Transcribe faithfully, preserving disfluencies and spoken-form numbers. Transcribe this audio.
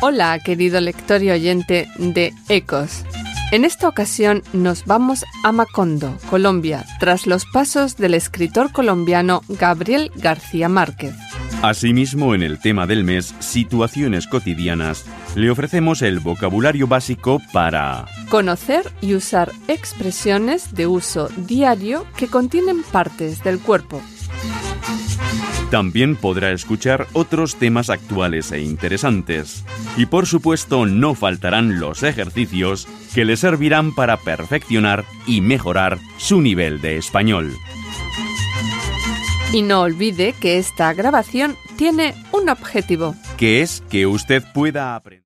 Hola, querido lector y oyente de Ecos. En esta ocasión nos vamos a Macondo, Colombia, tras los pasos del escritor colombiano Gabriel García Márquez. Asimismo, en el tema del mes, situaciones cotidianas, le ofrecemos el vocabulario básico para conocer y usar expresiones de uso diario que contienen partes del cuerpo. También podrá escuchar otros temas actuales e interesantes. Y por supuesto, no faltarán los ejercicios que le servirán para perfeccionar y mejorar su nivel de español. Y no olvide que esta grabación tiene un objetivo. Que es que usted pueda aprender.